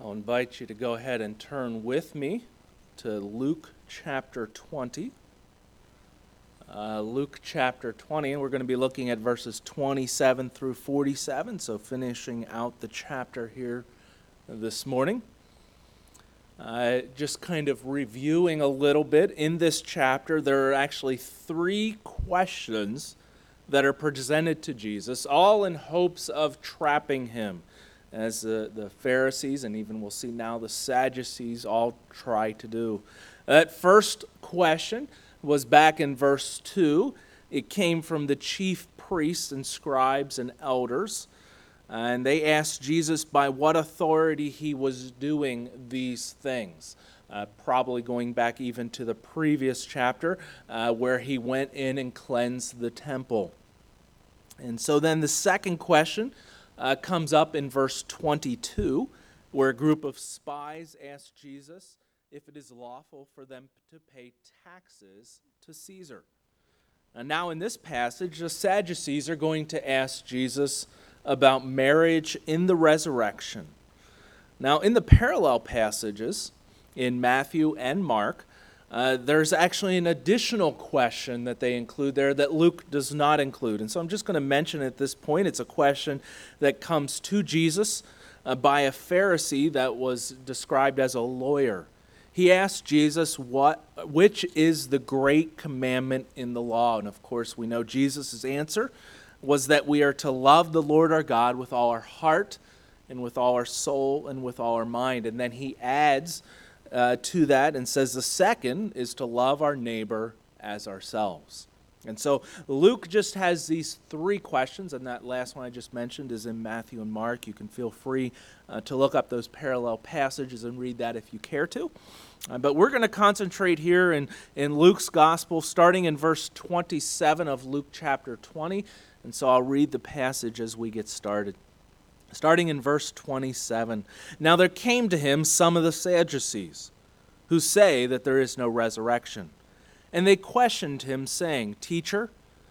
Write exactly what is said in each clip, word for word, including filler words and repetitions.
I'll invite you to go ahead and turn with me to Luke chapter twenty. Uh, Luke chapter twenty, and we're going to be looking at verses twenty-seven through forty-seven, so finishing out the chapter here this morning. Uh, just kind of reviewing a little bit, in this chapter there are actually three questions that are presented to Jesus, all in hopes of trapping him, as the, the Pharisees, and even we'll see now the Sadducees, all try to do. That first question was back in verse two. It came from the chief priests and scribes and elders, and they asked Jesus by what authority he was doing these things. Uh, probably going back even to the previous chapter uh, where he went in and cleansed the temple. And so then the second question Uh, comes up in verse twenty-two, where a group of spies ask Jesus if it is lawful for them to pay taxes to Caesar. And now in this passage, the Sadducees are going to ask Jesus about marriage in the resurrection. Now in the parallel passages in Matthew and Mark, Uh, there's actually an additional question that they include there that Luke does not include. And so I'm just going to mention at this point, it's a question that comes to Jesus uh, by a Pharisee that was described as a lawyer. He asked Jesus, what, which is the great commandment in the law? And of course, we know Jesus' answer was that we are to love the Lord our God with all our heart and with all our soul and with all our mind. And then he adds Uh, to that and says the second is to love our neighbor as ourselves. And so Luke just has these three questions, and that last one I just mentioned is in Matthew and Mark. You can feel free uh, to look up those parallel passages and read that if you care to. Uh, but we're going to concentrate here in, in Luke's gospel, starting in verse twenty-seven of Luke chapter twenty. And so I'll read the passage as we get started. Starting in verse twenty-seven. Now there came to him some of the Sadducees, who say that there is no resurrection. And they questioned him, saying, Teacher,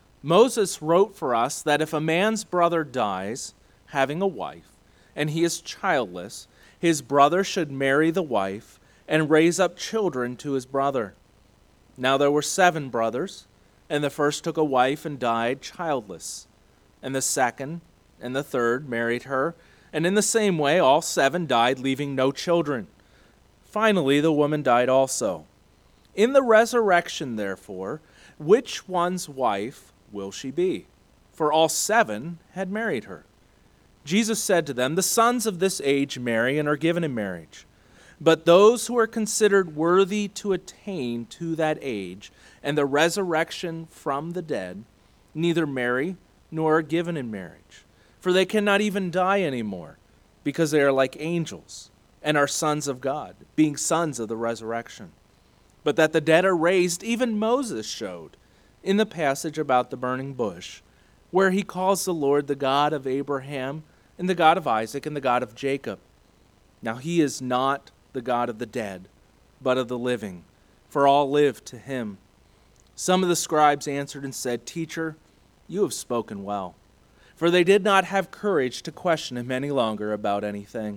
Moses wrote for us that if a man's brother dies, having a wife, and he is childless, his brother should marry the wife and raise up children to his brother. Now there were seven brothers, and the first took a wife and died childless, and the second and the third married her, and in the same way all seven died, leaving no children. Finally, the woman died also. In the resurrection, therefore, which one's wife will she be? For all seven had married her. Jesus said to them, The sons of this age marry and are given in marriage. But those who are considered worthy to attain to that age and the resurrection from the dead neither marry nor are given in marriage. For they cannot even die anymore, because they are like angels, and are sons of God, being sons of the resurrection. But that the dead are raised, even Moses showed, in the passage about the burning bush, where he calls the Lord the God of Abraham, and the God of Isaac, and the God of Jacob. Now he is not the God of the dead, but of the living, for all live to him. Some of the scribes answered and said, Teacher, you have spoken well. For they did not have courage to question him any longer about anything.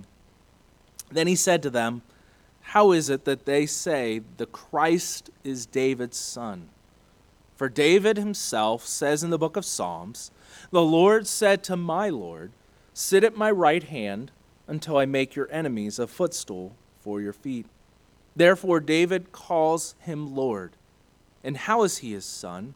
Then he said to them, How is it that they say the Christ is David's son? For David himself says in the book of Psalms, The Lord said to my Lord, Sit at my right hand until I make your enemies a footstool for your feet. Therefore David calls him Lord. And how is he his son?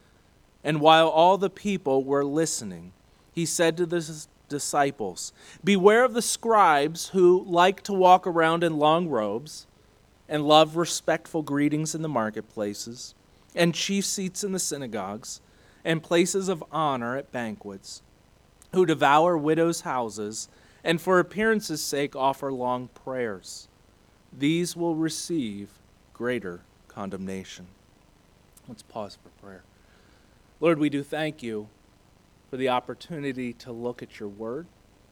And while all the people were listening, he said to the disciples, Beware of the scribes who like to walk around in long robes and love respectful greetings in the marketplaces and chief seats in the synagogues and places of honor at banquets, who devour widows' houses and for appearance's sake offer long prayers. These will receive greater condemnation. Let's pause for prayer. Lord, we do thank you for the opportunity to look at your word,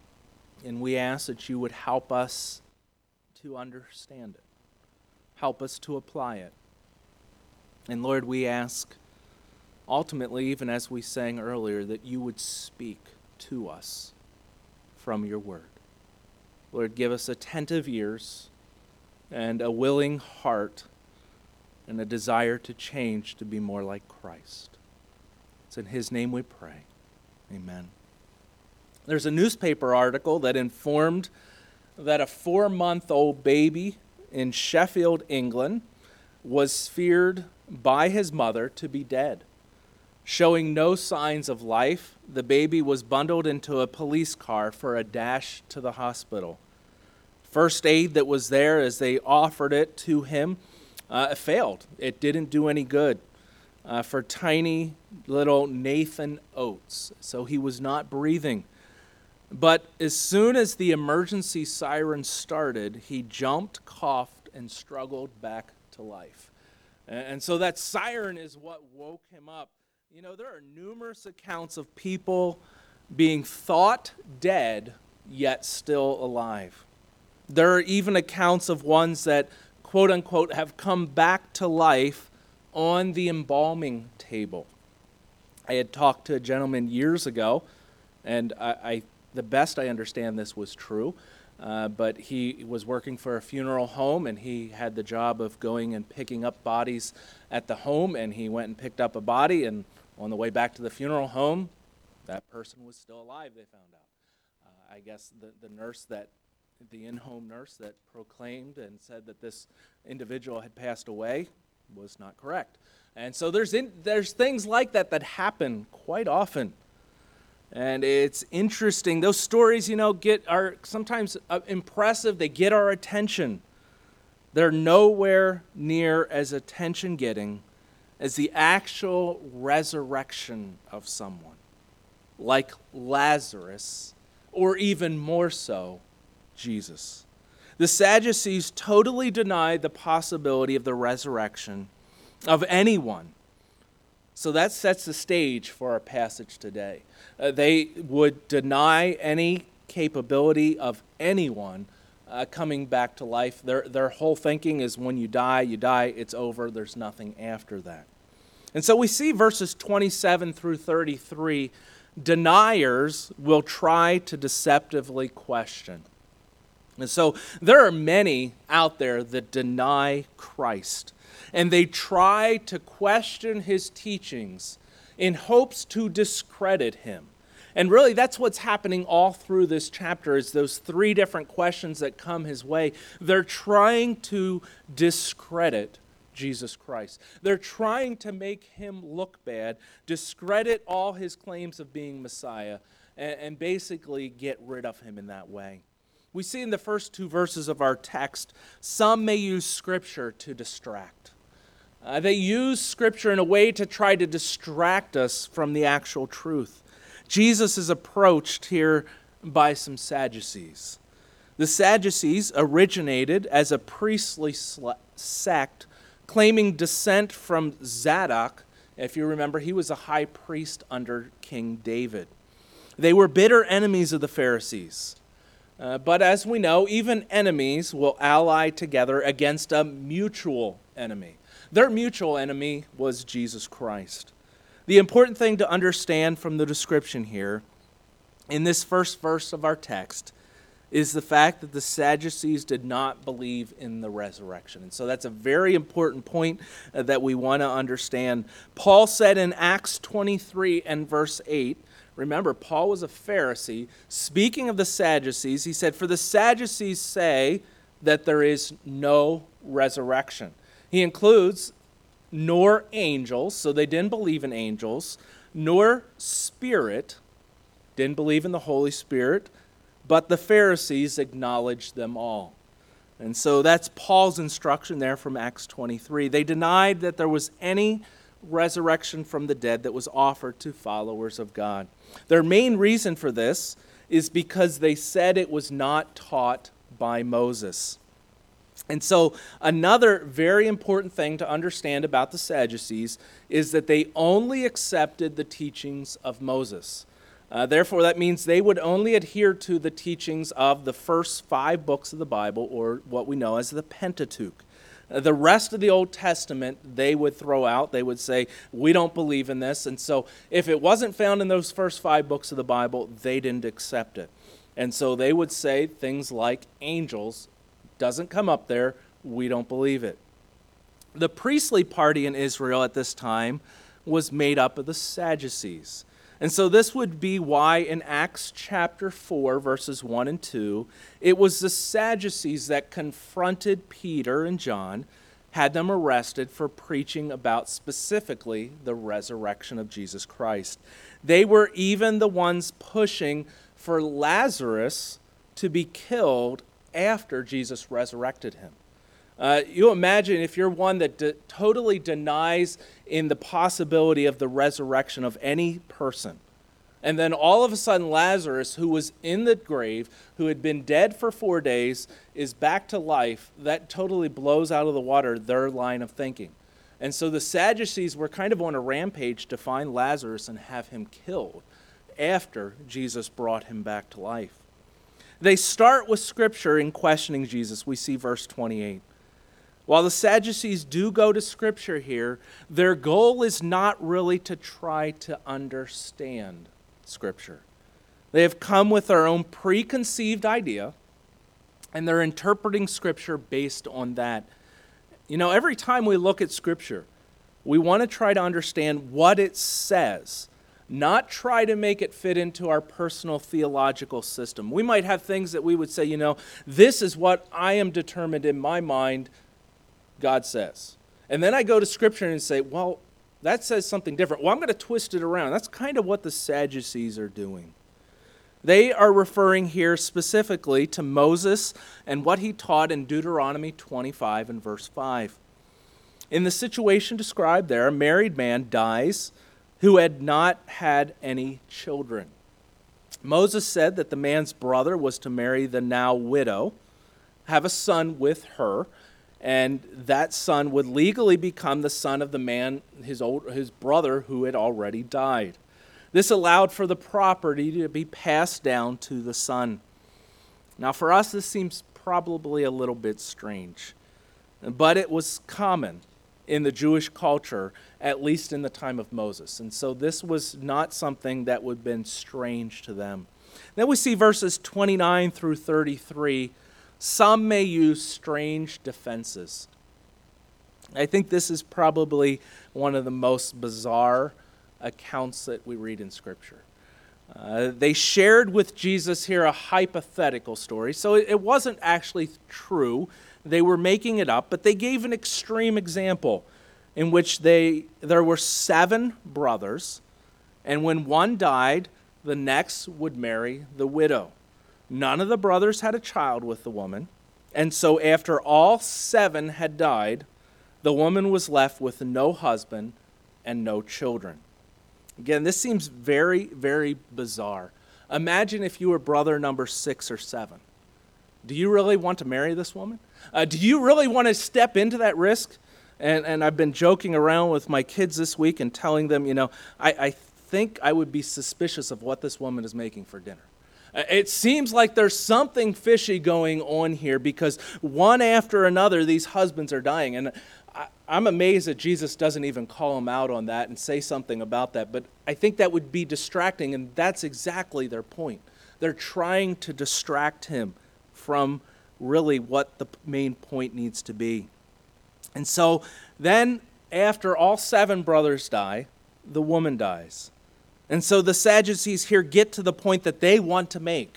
and we ask that you would help us to understand it, help us to apply it. And Lord, we ask ultimately, even as we sang earlier, that you would speak to us from your word. Lord, give us attentive ears and a willing heart and a desire to change to be more like Christ. It's in his name we pray. Amen. There's a newspaper article that informed that a four-month-old baby in Sheffield, England, was feared by his mother to be dead. Showing no signs of life, the baby was bundled into a police car for a dash to the hospital. First aid that was there as they offered it to him uh, it failed. It didn't do any good uh, for tiny little Nathan Oates. So he was not breathing. But as soon as the emergency siren started, he jumped, coughed, and struggled back to life. And so that siren is what woke him up. You know, there are numerous accounts of people being thought dead, yet still alive. There are even accounts of ones that, quote unquote, have come back to life on the embalming table. I had talked to a gentleman years ago, and I, I the best I understand this was true, uh, but he was working for a funeral home, and he had the job of going and picking up bodies at the home, and he went and picked up a body, and on the way back to the funeral home, that person was still alive, they found out. Uh, I guess the, the nurse that, the in-home nurse that proclaimed and said that this individual had passed away was not correct. And so there's in, there's things like that that happen quite often. And it's interesting. Those stories, you know, get are sometimes uh, impressive. They get our attention. They're nowhere near as attention-getting as the actual resurrection of someone, like Lazarus, or even more so, Jesus. The Sadducees totally denied the possibility of the resurrection of anyone. So that sets the stage for our passage today. Uh, they would deny any capability of anyone uh, coming back to life. Their, their whole thinking is when you die, you die, it's over, there's nothing after that. And so we see verses twenty-seven through thirty-three, deniers will try to deceptively question. And so there are many out there that deny Christ, and they try to question his teachings in hopes to discredit him. And really, that's what's happening all through this chapter, is those three different questions that come his way. They're trying to discredit Jesus Christ. They're trying to make him look bad, discredit all his claims of being Messiah, and, and basically get rid of him in that way. We see in the first two verses of our text, some may use Scripture to distract. Uh, they use Scripture in a way to try to distract us from the actual truth. Jesus is approached here by some Sadducees. The Sadducees originated as a priestly sect claiming descent from Zadok. If you remember, he was a high priest under King David. They were bitter enemies of the Pharisees. Uh, but as we know, even enemies will ally together against a mutual enemy. Their mutual enemy was Jesus Christ. The important thing to understand from the description here, in this first verse of our text, is the fact that the Sadducees did not believe in the resurrection. And so that's a very important point uh, that we want to understand. Paul said in Acts twenty-three and verse eight, remember, Paul was a Pharisee. Speaking of the Sadducees, he said, "For the Sadducees say that there is no resurrection." He includes nor angels, so they didn't believe in angels, nor spirit, didn't believe in the Holy Spirit, but the Pharisees acknowledged them all. And so that's Paul's instruction there from Acts twenty-three. They denied that there was any resurrection from the dead that was offered to followers of God. Their main reason for this is because they said it was not taught by Moses. And so another very important thing to understand about the Sadducees is that they only accepted the teachings of Moses. Uh, therefore, that means they would only adhere to the teachings of the first five books of the Bible, or what we know as the Pentateuch. Uh, the rest of the Old Testament, they would throw out. They would say, we don't believe in this. And so if it wasn't found in those first five books of the Bible, they didn't accept it. And so they would say things like angels doesn't come up there, we don't believe it. The priestly party in Israel at this time was made up of the Sadducees. And so this would be why in Acts chapter four, verses one and two, it was the Sadducees that confronted Peter and John, had them arrested for preaching about specifically the resurrection of Jesus Christ. They were even the ones pushing for Lazarus to be killed after Jesus resurrected him. Uh, you imagine if you're one that de- totally denies in the possibility of the resurrection of any person, and then all of a sudden Lazarus, who was in the grave, who had been dead for four days, is back to life, that totally blows out of the water their line of thinking. And so the Sadducees were kind of on a rampage to find Lazarus and have him killed after Jesus brought him back to life. They start with Scripture in questioning Jesus. We see verse twenty-eight. While the Sadducees do go to Scripture here, their goal is not really to try to understand Scripture. They have come with their own preconceived idea, and they're interpreting Scripture based on that. You know, every time we look at Scripture, we want to try to understand what it says, not try to make it fit into our personal theological system. We might have things that we would say, you know, this is what I am determined in my mind God says. And then I go to Scripture and say, well, that says something different. Well, I'm going to twist it around. That's kind of what the Sadducees are doing. They are referring here specifically to Moses and what he taught in Deuteronomy twenty-five and verse five. In the situation described there, a married man dies who had not had any children. Moses said that the man's brother was to marry the now widow, have a son with her, and that son would legally become the son of the man, his old, his brother, who had already died. This allowed for the property to be passed down to the son. Now, for us, this seems probably a little bit strange, but it was common in the Jewish culture, at least in the time of Moses. And so this was not something that would have been strange to them. Then we see verses twenty-nine through thirty-three. Some may use strange defenses. I think this is probably one of the most bizarre accounts that we read in Scripture. Uh, they shared with Jesus here a hypothetical story, so it, it wasn't actually true. They were making it up, but they gave an extreme example in which they there were seven brothers, and when one died, the next would marry the widow. None of the brothers had a child with the woman, and so after all seven had died, the woman was left with no husband and no children. Again, this seems very, very bizarre. Imagine if you were brother number six or seven. Do you really want to marry this woman? Uh, do you really want to step into that risk? And, and I've been joking around with my kids this week and telling them, you know, I, I think I would be suspicious of what this woman is making for dinner. It seems like there's something fishy going on here because one after another, these husbands are dying. And I, I'm amazed that Jesus doesn't even call them out on that and say something about that. But I think that would be distracting, and that's exactly their point. They're trying to distract him from really what the main point needs to be. And so then after all seven brothers die, the woman dies. And so the Sadducees here get to the point that they want to make.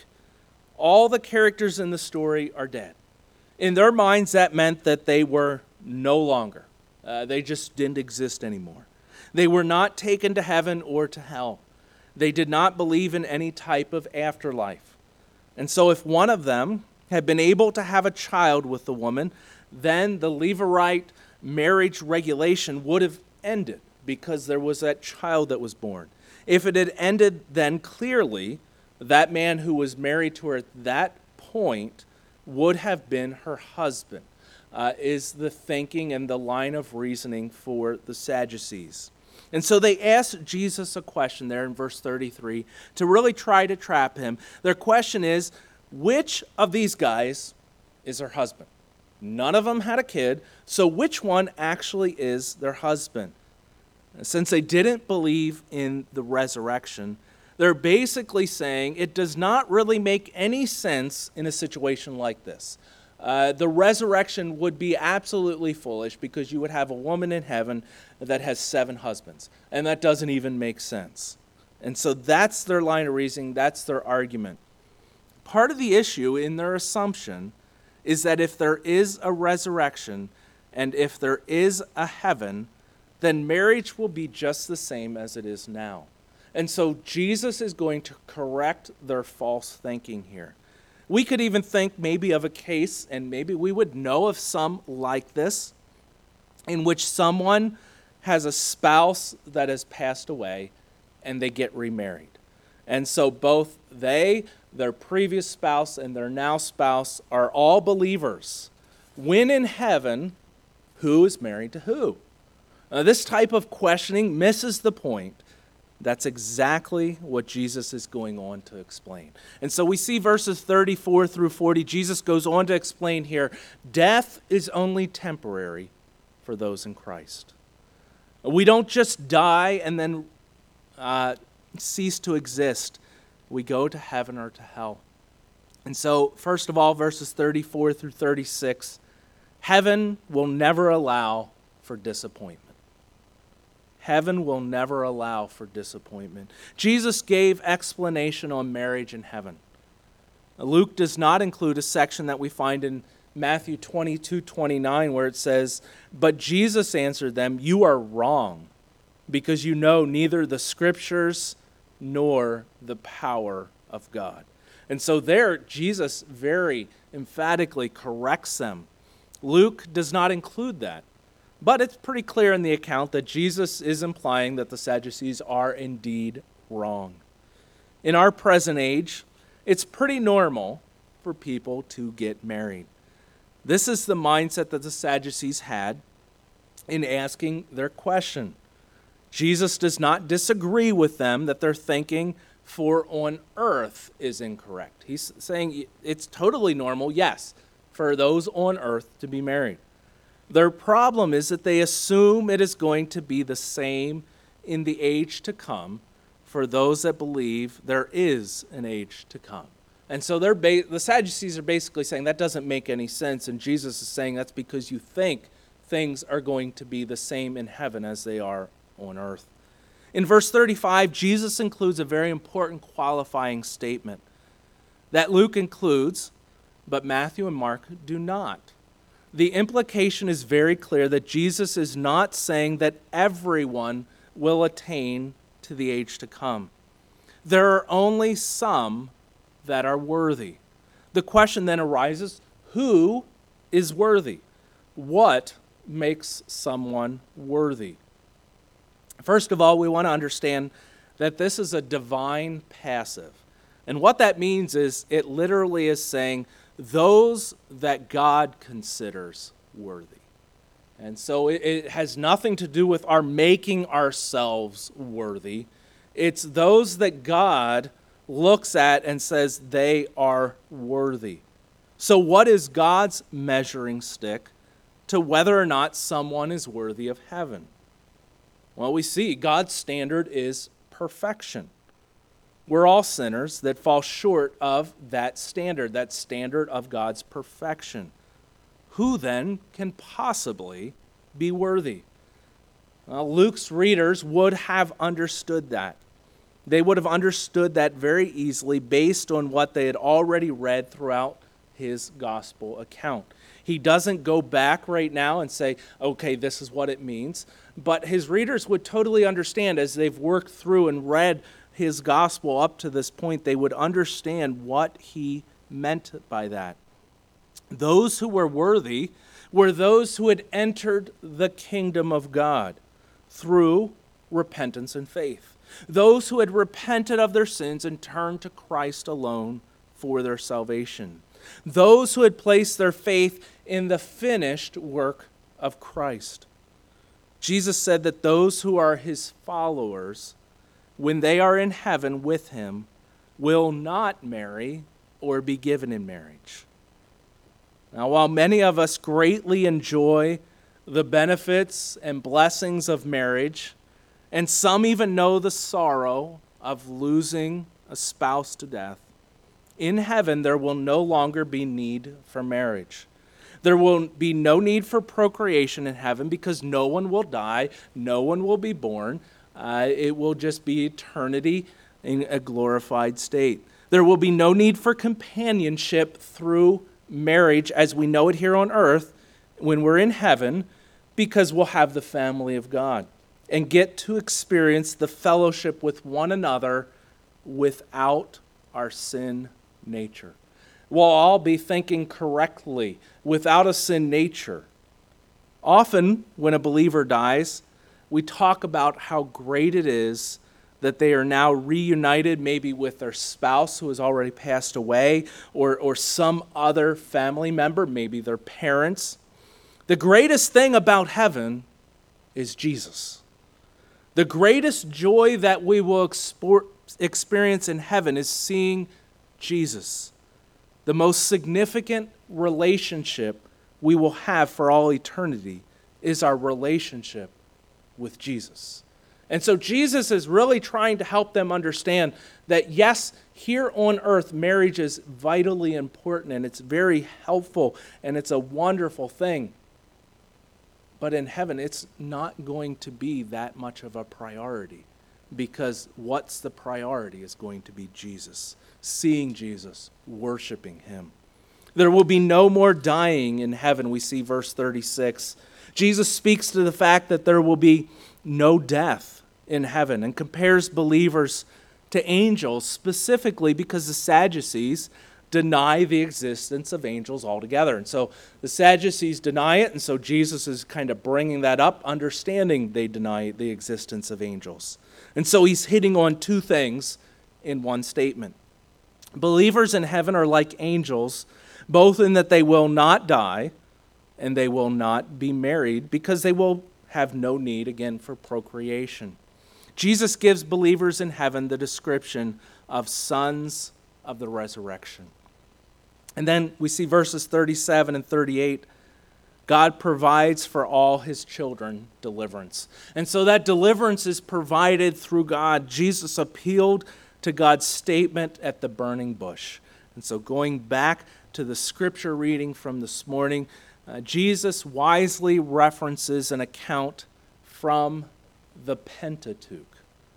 All the characters in the story are dead. In their minds, that meant that they were no longer. Uh, they just didn't exist anymore. They were not taken to heaven or to hell. They did not believe in any type of afterlife. And so if one of them had been able to have a child with the woman, then the Levirate marriage regulation would have ended because there was that child that was born. If it had ended, then clearly that man who was married to her at that point would have been her husband, uh, is the thinking and the line of reasoning for the Sadducees. And so they asked Jesus a question there in verse thirty-three to really try to trap him. Their question is, which of these guys is her husband? None of them had a kid, so which one actually is their husband? Since they didn't believe in the resurrection, They're basically saying it does not really make any sense in a situation like this. Uh, the resurrection would be absolutely foolish because you would have a woman in heaven that has seven husbands, and that doesn't even make sense. And so that's their line of reasoning, that's their argument. Part of the issue in their assumption is that if there is a resurrection and if there is a heaven, then marriage will be just the same as it is now. And so Jesus is going to correct their false thinking here. We could even think maybe of a case, and maybe we would know of some like this, in which someone has a spouse that has passed away and they get remarried. And so both they, their previous spouse, and their now spouse are all believers. When in heaven, who is married to who? Now, this type of questioning misses the point. That's exactly what Jesus is going on to explain. And so we see verses thirty-four through forty. Jesus goes on to explain here, death is only temporary for those in Christ. We don't just die and then uh, cease to exist. We go to heaven or to hell. And so, first of all, verses thirty-four through thirty-six, heaven will never allow for disappointment. Heaven will never allow for disappointment. Jesus gave explanation on marriage in heaven. Luke does not include a section that we find in Matthew twenty-two twenty-nine where it says, "But Jesus answered them, 'You are wrong, because you know neither the Scriptures nor the power of God.'" And so there, Jesus very emphatically corrects them. Luke does not include that. But it's pretty clear in the account that Jesus is implying that the Sadducees are indeed wrong. In our present age, it's pretty normal for people to get married. This is the mindset that the Sadducees had in asking their question. Jesus does not disagree with them that their thinking for on earth is incorrect. He's saying it's totally normal, yes, for those on earth to be married. Their problem is that they assume it is going to be the same in the age to come for those that believe there is an age to come. And so they're ba- the Sadducees are basically saying that doesn't make any sense, and Jesus is saying that's because you think things are going to be the same in heaven as they are on earth. In verse thirty-five, Jesus includes a very important qualifying statement that Luke includes, but Matthew and Mark do not. The implication is very clear that Jesus is not saying that everyone will attain to the age to come. There are only some that are worthy. The question then arises, who is worthy? What makes someone worthy? First of all, we want to understand that this is a divine passive. And what that means is it literally is saying those that God considers worthy. And so it, it has nothing to do with our making ourselves worthy. It's those that God looks at and says they are worthy. So what is God's measuring stick to whether or not someone is worthy of heaven? Well, we see God's standard is perfection. We're all sinners that fall short of that standard, that standard of God's perfection. Who then can possibly be worthy? Well, Luke's readers would have understood that. They would have understood that very easily based on what they had already read throughout his gospel account. He doesn't go back right now and say, okay, this is what it means. But his readers would totally understand as they've worked through and read his gospel up to this point, they would understand what he meant by that. Those who were worthy were those who had entered the kingdom of God through repentance and faith. Those who had repented of their sins and turned to Christ alone for their salvation. Those who had placed their faith in the finished work of Christ. Jesus said that those who are his followers, when they are in heaven with him, will not marry or be given in marriage. Now, while many of us greatly enjoy the benefits and blessings of marriage, and some even know the sorrow of losing a spouse to death, in heaven there will no longer be need for marriage. There will be no need for procreation in heaven because no one will die, no one will be born. Uh, it will just be eternity in a glorified state. There will be no need for companionship through marriage as we know it here on earth when we're in heaven, because we'll have the family of God and get to experience the fellowship with one another without our sin nature. We'll all be thinking correctly without a sin nature. Often, when a believer dies, we talk about how great it is that they are now reunited maybe with their spouse who has already passed away, or, or some other family member, maybe their parents. The greatest thing about heaven is Jesus. The greatest joy that we will expo- experience in heaven is seeing Jesus. The most significant relationship we will have for all eternity is our relationship with Jesus. And so Jesus is really trying to help them understand that, yes, here on earth, marriage is vitally important and it's very helpful and it's a wonderful thing. But in heaven, it's not going to be that much of a priority, because what's the priority is going to be Jesus, seeing Jesus, worshiping him. There will be no more dying in heaven, we see verse thirty-six. Jesus speaks to the fact that there will be no death in heaven and compares believers to angels, specifically because the Sadducees deny the existence of angels altogether. And so the Sadducees deny it, and so Jesus is kind of bringing that up, understanding they deny the existence of angels. And so he's hitting on two things in one statement. Believers in heaven are like angels, both in that they will not die and they will not be married, because they will have no need, again, for procreation. Jesus gives believers in heaven the description of sons of the resurrection. And then we see verses thirty-seven and thirty-eight. God provides for all his children deliverance. And so that deliverance is provided through God. Jesus appealed to God's statement at the burning bush. And so going back to the scripture reading from this morning, uh, Jesus wisely references an account from the Pentateuch.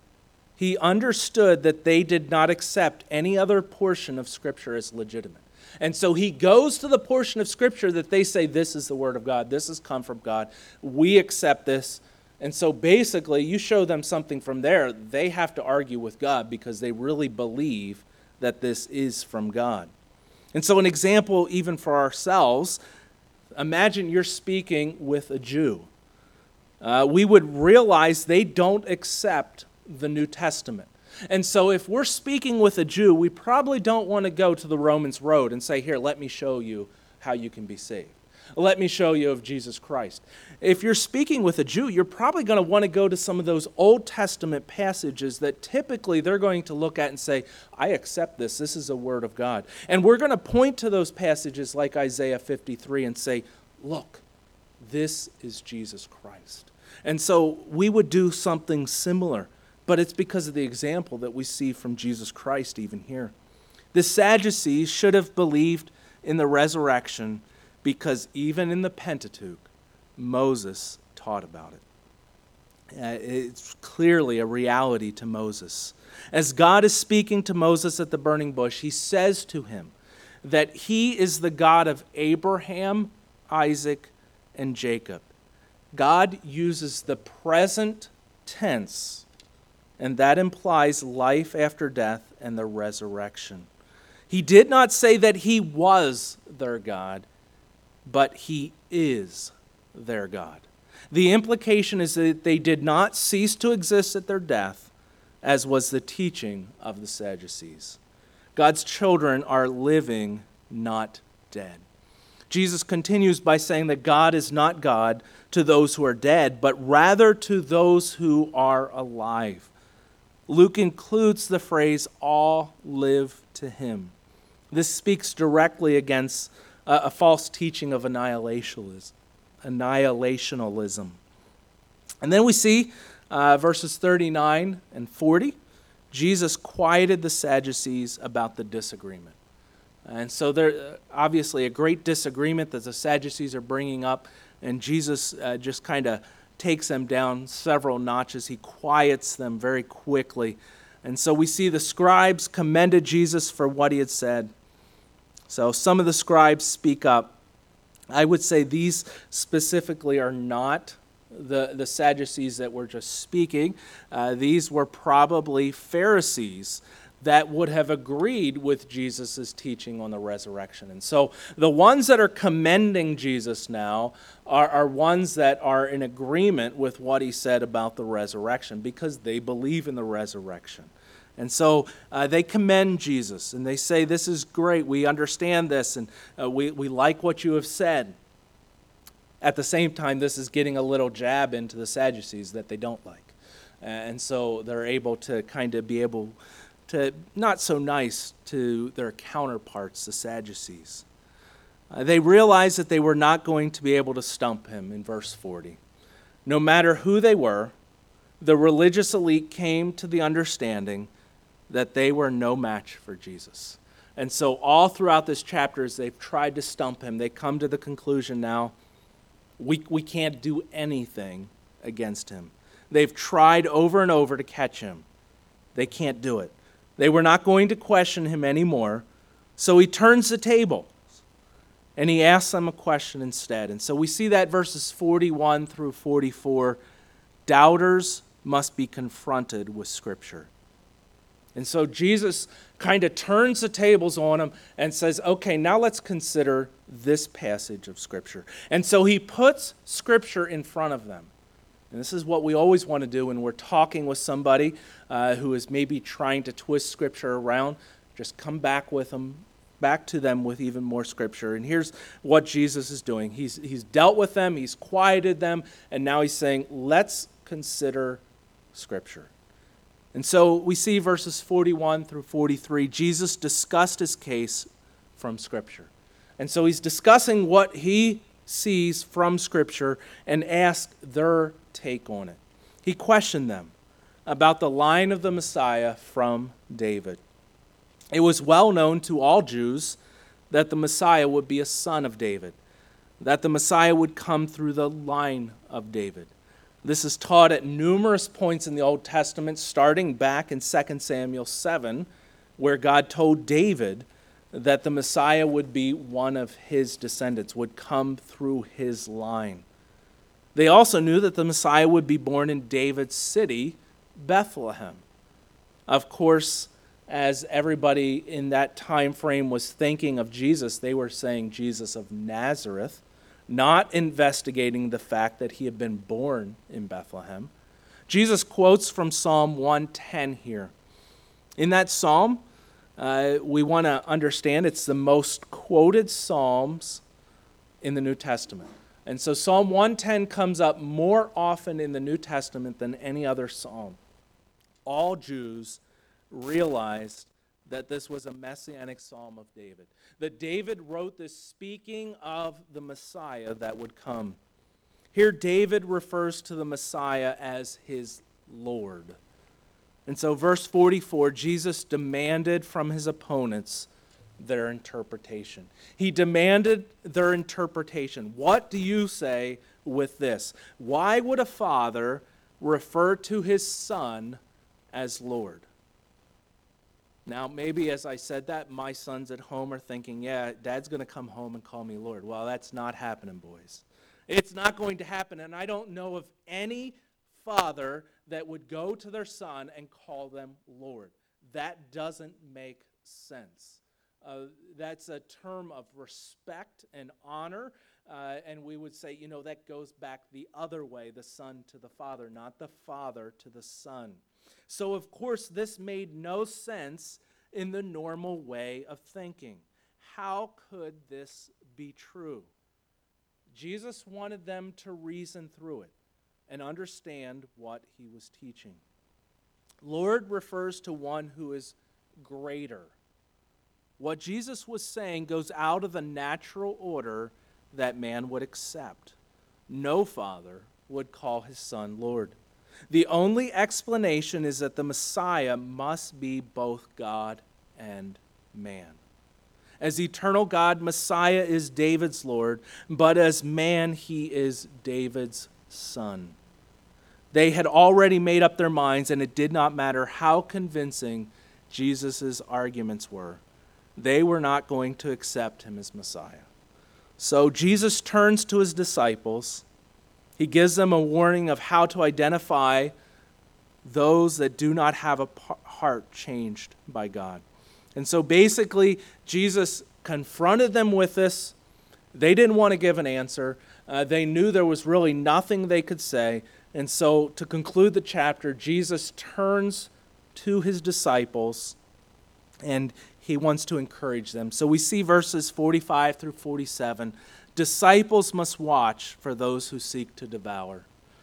He understood that they did not accept any other portion of Scripture as legitimate. And so he goes to the portion of Scripture that they say, this is the Word of God, this has come from God, we accept this. And so basically, you show them something from there, they have to argue with God because they really believe that this is from God. And so an example even for ourselves, imagine you're speaking with a Jew. Uh, we would realize they don't accept the New Testament. And so if we're speaking with a Jew, we probably don't want to go to the Romans road and say, here, let me show you how you can be saved. Let me show you of Jesus Christ. If you're speaking with a Jew, you're probably going to want to go to some of those Old Testament passages that typically they're going to look at and say, I accept this. This is a word of God. And we're going to point to those passages like Isaiah fifty-three and say, look, this is Jesus Christ. And so we would do something similar. But it's because of the example that we see from Jesus Christ even here. The Sadducees should have believed in the resurrection because even in the Pentateuch, Moses taught about it. Uh, it's clearly a reality to Moses. As God is speaking to Moses at the burning bush, he says to him that he is the God of Abraham, Isaac, and Jacob. God uses the present tense, and that implies life after death and the resurrection. He did not say that he was their God, but he is their God. The implication is that they did not cease to exist at their death, as was the teaching of the Sadducees. God's children are living, not dead. Jesus continues by saying that God is not God to those who are dead, but rather to those who are alive. Luke includes the phrase, all live to him. This speaks directly against a, a false teaching of annihilationism. annihilationalism. And then we see uh, verses thirty-nine and forty. Jesus quieted the Sadducees about the disagreement. And so there, obviously, a great disagreement that the Sadducees are bringing up, and Jesus uh, just kind of takes them down several notches. He quiets them very quickly. And so we see the scribes commended Jesus for what he had said. So some of the scribes speak up. I would say these specifically are not the, the Sadducees that were just speaking. Uh, these were probably Pharisees that would have agreed with Jesus' teaching on the resurrection. And so the ones that are commending Jesus now are, are ones that are in agreement with what he said about the resurrection because they believe in the resurrection. And so uh, they commend Jesus, and they say, this is great, we understand this, and uh, we, we like what you have said. At the same time, this is getting a little jab into the Sadducees that they don't like. And so they're able to kind of be able to, not so nice to their counterparts, the Sadducees. Uh, they realized that they were not going to be able to stump him in verse forty. No matter who they were, the religious elite came to the understanding that they were no match for Jesus. And so all throughout this chapter, as they've tried to stump him, they come to the conclusion now, we, we can't do anything against him. They've tried over and over to catch him. They can't do it. They were not going to question him anymore. So he turns the table and he asks them a question instead. And so we see that verses forty-one through forty-four, doubters must be confronted with Scripture. And so Jesus kind of turns the tables on them and says, okay, now let's consider this passage of Scripture. And so he puts Scripture in front of them. And this is what we always want to do when we're talking with somebody uh, who is maybe trying to twist Scripture around. Just come back with them, back to them with even more Scripture. And here's what Jesus is doing. He's, he's dealt with them, he's quieted them, and now he's saying, let's consider Scripture. And so we see verses forty-one through forty-three, Jesus discussed his case from Scripture. And so he's discussing what he sees from Scripture and asked their take on it. He questioned them about the line of the Messiah from David. It was well known to all Jews that the Messiah would be a son of David, that the Messiah would come through the line of David. This is taught at numerous points in the Old Testament, starting back in Second Samuel seven, where God told David that the Messiah would be one of his descendants, would come through his line. They also knew that the Messiah would be born in David's city, Bethlehem. Of course, as everybody in that time frame was thinking of Jesus, they were saying Jesus of Nazareth, not investigating the fact that he had been born in Bethlehem. Jesus quotes from Psalm one ten here. In that psalm, uh, we want to understand it's the most quoted psalms in the New Testament. And so Psalm one ten comes up more often in the New Testament than any other psalm. All Jews realized that this was a messianic psalm of David. That David wrote this speaking of the Messiah that would come. Here David refers to the Messiah as his Lord. And so verse forty-four, Jesus demanded from his opponents their interpretation. He demanded their interpretation. What do you say with this? Why would a father refer to his son as Lord? Now, maybe as I said that, my sons at home are thinking, yeah, Dad's going to come home and call me Lord. Well, that's not happening, boys. It's not going to happen, and I don't know of any father that would go to their son and call them Lord. That doesn't make sense. Uh, that's a term of respect and honor, uh, and we would say, you know, that goes back the other way, the son to the father, not the father to the son. So, of course, this made no sense in the normal way of thinking. How could this be true? Jesus wanted them to reason through it and understand what he was teaching. Lord refers to one who is greater. What Jesus was saying goes out of the natural order that man would accept. No father would call his son Lord. The only explanation is that the Messiah must be both God and man. As eternal God, Messiah is David's Lord, but as man, he is David's son. They had already made up their minds, and it did not matter how convincing Jesus' arguments were. They were not going to accept him as Messiah. So Jesus turns to his disciples. He gives them a warning of how to identify those that do not have a heart changed by God. And so basically, Jesus confronted them with this. They didn't want to give an answer. Uh, they knew there was really nothing they could say. And so to conclude the chapter, Jesus turns to his disciples and he wants to encourage them. So we see verses forty-five through forty-seven. Disciples must watch for those who seek to devour.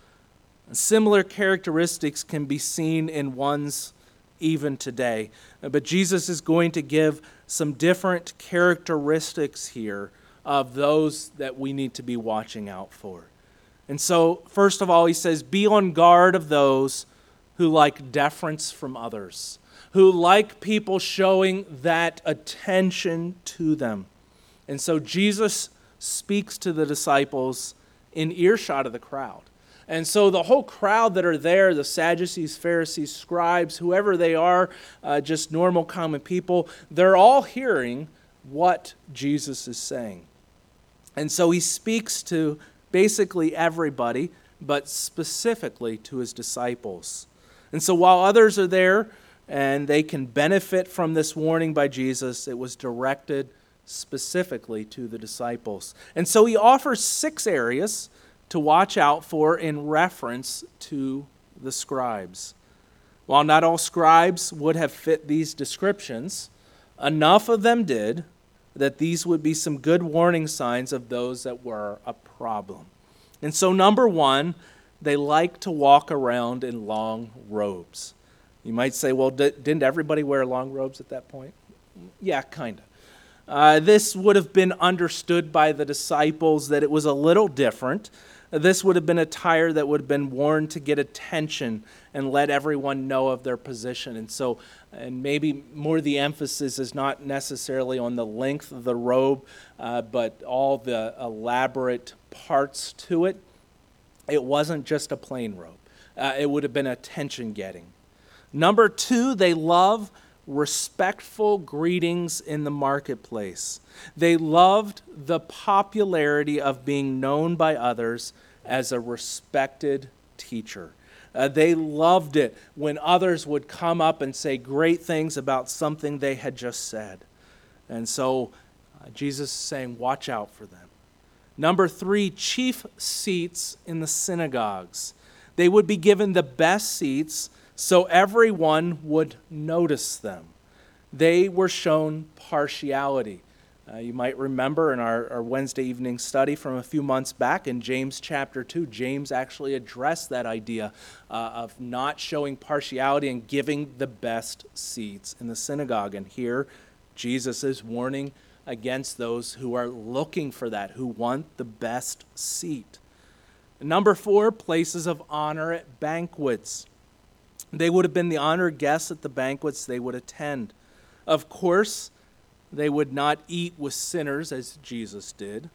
Similar characteristics can be seen in ones even today. But Jesus is going to give some different characteristics here of those that we need to be watching out for. And so, first of all, he says, be on guard of those who like deference from others, who like people showing that attention to them. And so Jesus speaks to the disciples in earshot of the crowd. And so the whole crowd that are there, the Sadducees, Pharisees, scribes, whoever they are, uh, just normal common people, they're all hearing what Jesus is saying. And so he speaks to basically everybody, but specifically to his disciples. And so while others are there and they can benefit from this warning by Jesus, it was directed specifically to the disciples. And so he offers six areas to watch out for in reference to the scribes. While not all scribes would have fit these descriptions, enough of them did that these would be some good warning signs of those that were a problem. And so number one, they like to walk around in long robes. You might say, well, d- didn't everybody wear long robes at that point? Yeah, kind of. Uh, this would have been understood by the disciples that it was a little different. This would have been attire that would have been worn to get attention and let everyone know of their position. And so, and maybe more the emphasis is not necessarily on the length of the robe, uh, but all the elaborate parts to it. It wasn't just a plain robe. Uh, it would have been attention-getting. Number two, they love respectful greetings in the marketplace. They loved the popularity of being known by others as a respected teacher. Uh, they loved it when others would come up and say great things about something they had just said. And so uh, Jesus is saying, watch out for them. Number three, chief seats in the synagogues. They would be given the best seats so everyone would notice them. They were shown partiality. Uh, you might remember in our, our Wednesday evening study from a few months back in James chapter two, James actually addressed that idea uh, of not showing partiality and giving the best seats in the synagogue. And here, Jesus is warning against those who are looking for that, who want the best seat. Number four, places of honor at banquets. They would have been the honored guests at the banquets they would attend. Of course, they would not eat with sinners as Jesus did.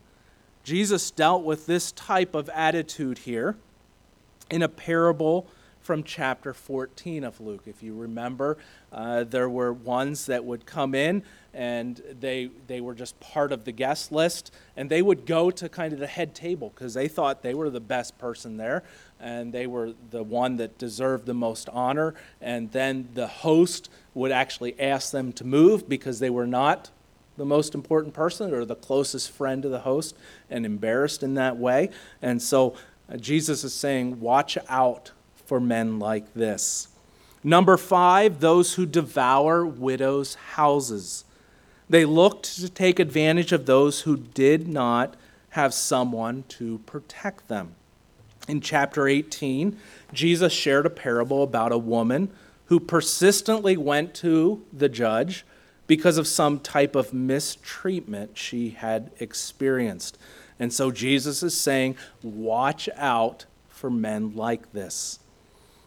Jesus dealt with this type of attitude here in a parable from chapter fourteen of Luke. If you remember, uh, there were ones that would come in and they they were just part of the guest list, and they would go to kind of the head table because they thought they were the best person there and they were the one that deserved the most honor. And then the host would actually ask them to move because they were not the most important person or the closest friend to the host and embarrassed in that way. And so uh, Jesus is saying, watch out for men like this. Number five, those who devour widows' houses. They looked to take advantage of those who did not have someone to protect them. In chapter eighteen, Jesus shared a parable about a woman who persistently went to the judge because of some type of mistreatment she had experienced. And so Jesus is saying, watch out for men like this.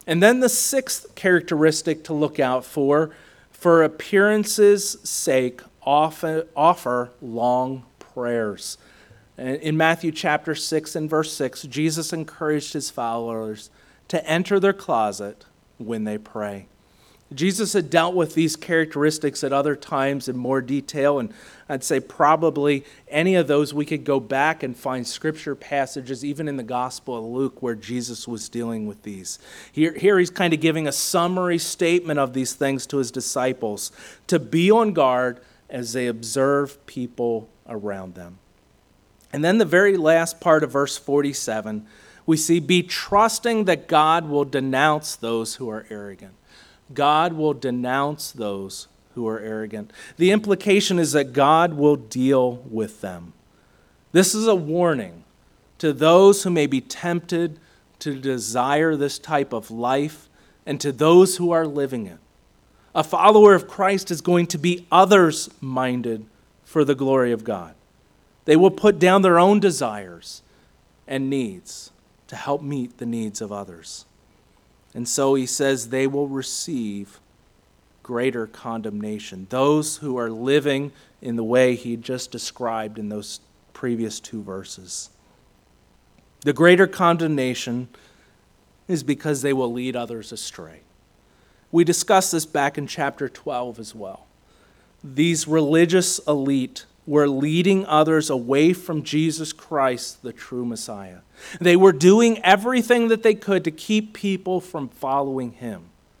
And then the sixth characteristic to look out for, for appearance's sake, offer, offer long prayers. In Matthew chapter six and verse six, Jesus encouraged his followers to enter their closet when they pray. Jesus had dealt with these characteristics at other times in more detail, and I'd say probably any of those we could go back and find scripture passages, even in the Gospel of Luke, where Jesus was dealing with these. Here, here he's kind of giving a summary statement of these things to his disciples, to be on guard as they observe people around them. And then the very last part of verse forty-seven, we see, be trusting that God will denounce those who are arrogant. God will denounce those who are arrogant. The implication is that God will deal with them. This is a warning to those who may be tempted to desire this type of life and to those who are living it. A follower of Christ is going to be others-minded for the glory of God. They will put down their own desires and needs to help meet the needs of others. And so he says they will receive greater condemnation. Those who are living in the way he just described in those previous two verses. The greater condemnation is because they will lead others astray. We discussed this back in chapter twelve as well. These religious elite were leading others away from Jesus Christ, the true Messiah. They were doing everything that they could to keep people from following him.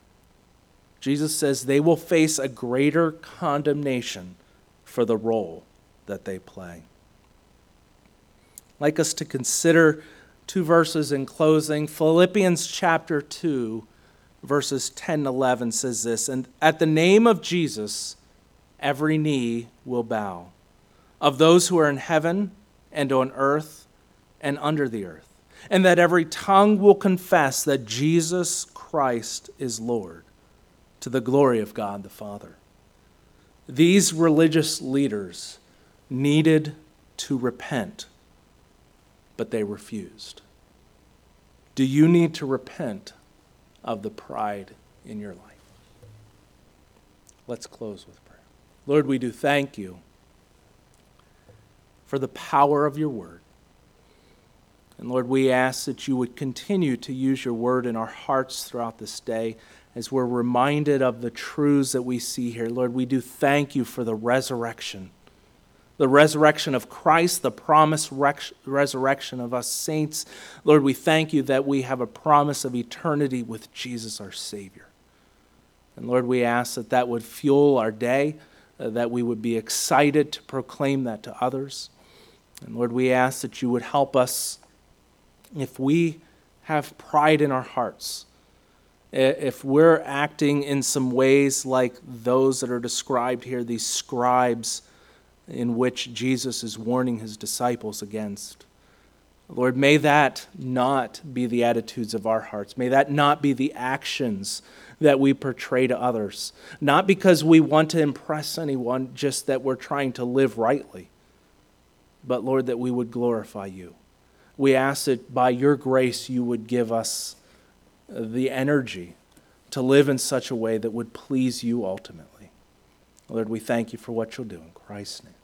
Jesus says they will face a greater condemnation for the role that they play. I'd like us to consider two verses in closing. Philippians chapter two, verses ten and eleven says this, and at the name of Jesus, every knee will bow, of those who are in heaven and on earth and under the earth, and that every tongue will confess that Jesus Christ is Lord, to the glory of God the Father. These religious leaders needed to repent, but they refused. Do you need to repent of the pride in your life? Let's close with prayer. Lord, we do thank you for the power of your word. And Lord, we ask that you would continue to use your word in our hearts throughout this day as we're reminded of the truths that we see here. Lord, we do thank you for the resurrection, the resurrection of Christ, the promised resurrection of us saints. Lord, we thank you that we have a promise of eternity with Jesus, our Savior. And Lord, we ask that that would fuel our day, uh, that we would be excited to proclaim that to others. And Lord, we ask that you would help us if we have pride in our hearts, if we're acting in some ways like those that are described here, these scribes in which Jesus is warning his disciples against. Lord, may that not be the attitudes of our hearts. May that not be the actions that we portray to others. Not because we want to impress anyone, just that we're trying to live rightly. But Lord, that we would glorify you. We ask that by your grace you would give us the energy to live in such a way that would please you ultimately. Lord, we thank you for what you'll do in Christ's name.